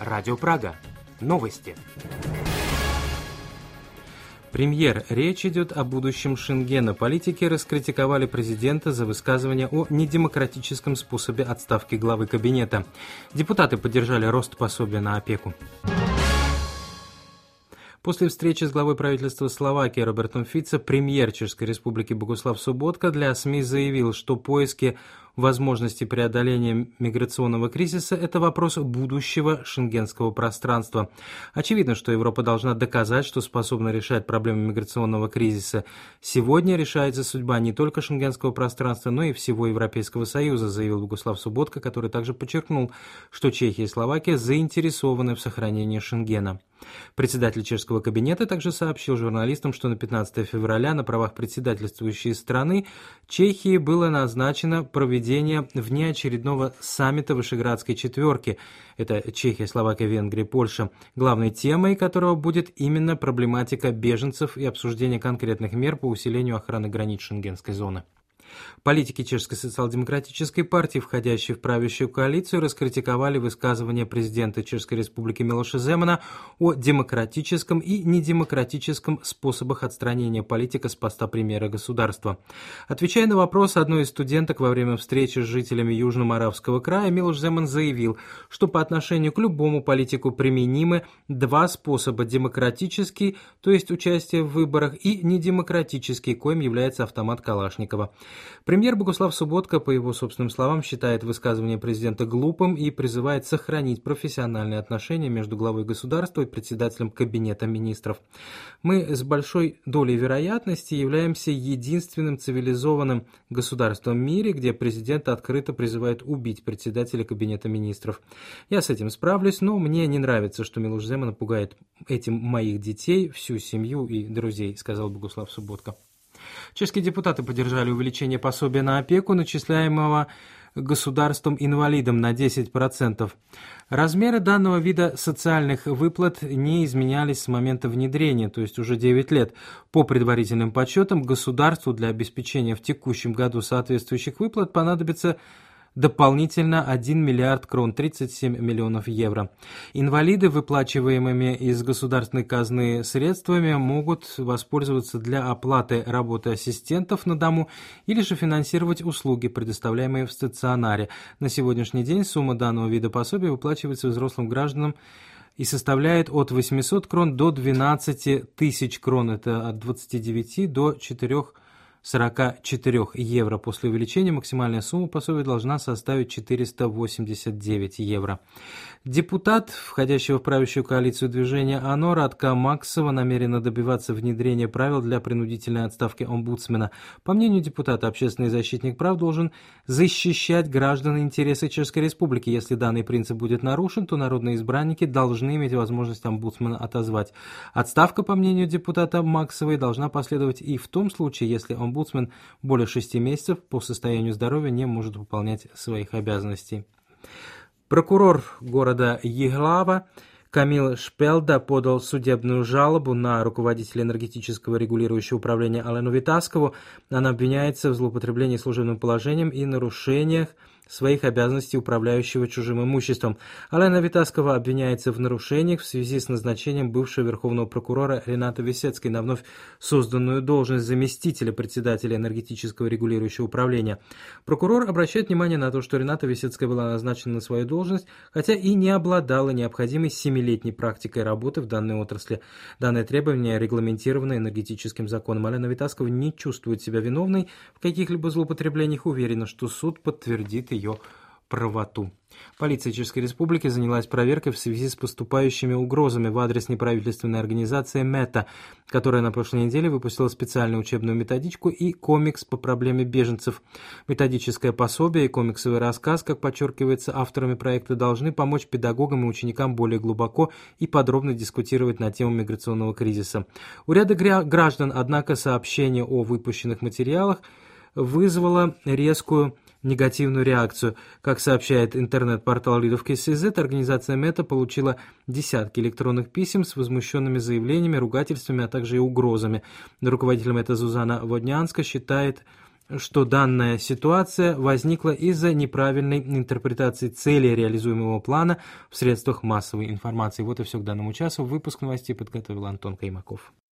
Радио Прага. Новости. Премьер. Речь идет о будущем Шенгена. Политики раскритиковали президента за высказывание о недемократическом способе отставки главы кабинета. Депутаты поддержали рост пособия на опеку. После встречи с главой правительства Словакии Робертом Фицо премьер Чешской Республики Богуслав Соботка для СМИ заявил, что поиски возможности преодоления миграционного кризиса – это вопрос будущего шенгенского пространства. Очевидно, что Европа должна доказать, что способна решать проблемы миграционного кризиса. Сегодня решается судьба не только шенгенского пространства, но и всего Европейского Союза, заявил Богуслав Соботка, который также подчеркнул, что Чехия и Словакия заинтересованы в сохранении Шенгена. Председатель чешского кабинета также сообщил журналистам, что на 15 февраля на правах председательствующей страны Чехии было назначено проведение внеочередного саммита Вышеградской четверки. Это Чехия, Словакия, Венгрия, Польша, главной темой которого будет именно проблематика беженцев и обсуждение конкретных мер по усилению охраны границ шенгенской зоны. Политики Чешской социал-демократической партии, входящие в правящую коалицию, раскритиковали высказывания президента Чешской Республики Милоша Земана о демократическом и недемократическом способах отстранения политика с поста премьера государства. Отвечая на вопрос одной из студенток во время встречи с жителями Южно-Моравского края, Милош Земан заявил, что по отношению к любому политику применимы два способа: демократический, то есть участие в выборах, и недемократический, коим является автомат Калашникова. Премьер Богуслав Соботка, по его собственным словам, считает высказывание президента глупым и призывает сохранить профессиональные отношения между главой государства и председателем кабинета министров. Мы с большой долей вероятности являемся единственным цивилизованным государством в мире, где президент открыто призывает убить председателя кабинета министров. Я с этим справлюсь, но мне не нравится, что Милош Земан пугает этим моих детей, всю семью и друзей, сказал Богуслав Соботка. Чешские депутаты поддержали увеличение пособия на опеку, начисляемого государством инвалидам, на 10%. Размеры данного вида социальных выплат не изменялись с момента внедрения, то есть уже 9 лет. По предварительным подсчетам, государству для обеспечения в текущем году соответствующих выплат понадобится дополнительно 1 миллиард крон, 37 миллионов евро. Инвалиды, выплачиваемыми из государственной казны средствами, могут воспользоваться для оплаты работы ассистентов на дому или же финансировать услуги, предоставляемые в стационаре. На сегодняшний день сумма данного вида пособия выплачивается взрослым гражданам и составляет от 800 крон до 12 тысяч крон. Это от 29 до 44 евро. После увеличения максимальная сумма пособия должна составить 489 евро. Депутат, входящего в правящую коалицию движения ОНО, Радка Максова, намерена добиваться внедрения правил для принудительной отставки омбудсмена. По мнению депутата, общественный защитник прав должен защищать граждан и интересы Чешской Республики. Если данный принцип будет нарушен, то народные избранники должны иметь возможность омбудсмена отозвать. Отставка, по мнению депутата Максовой, должна последовать и в том случае, если омбудсмен более 6 месяцев по состоянию здоровья не может выполнять своих обязанностей. Прокурор города Jihlava Камил Шпелда подал судебную жалобу на руководителя энергетического регулирующего управления Алену Витаскову. Она обвиняется в злоупотреблении служебным положением и нарушениях своих обязанностей управляющего чужим имуществом. Алена Витаскова обвиняется в нарушениях в связи с назначением бывшего верховного прокурора Рената Висецкой на вновь созданную должность заместителя председателя энергетического регулирующего управления. Прокурор обращает внимание на то, что Рената Висецкая была назначена на свою должность, хотя и не обладала необходимой 7-летней практикой работы в данной отрасли. Данное требование регламентировано энергетическим законом. Алена Витаскова не чувствует себя виновной в каких-либо злоупотреблениях, уверена, что суд подтвердит ее правоту. Полиция Чешской Республики занялась проверкой в связи с поступающими угрозами в адрес неправительственной организации МЕТА, которая на прошлой неделе выпустила специальную учебную методичку и комикс по проблеме беженцев. Методическое пособие и комиксовый рассказ, как подчеркивается авторами проекта, должны помочь педагогам и ученикам более глубоко и подробно дискутировать на тему миграционного кризиса. У ряда граждан, однако, сообщение о выпущенных материалах вызвало резкую негативную реакцию. Как сообщает интернет-портал Lidovky.cz, организация МЕТА получила десятки электронных писем с возмущенными заявлениями, ругательствами, а также и угрозами. Руководитель МЕТА Зузана Воднянска считает, что данная ситуация возникла из-за неправильной интерпретации цели реализуемого плана в средствах массовой информации. Вот и все к данному часу. Выпуск новостей подготовил Антон Каймаков.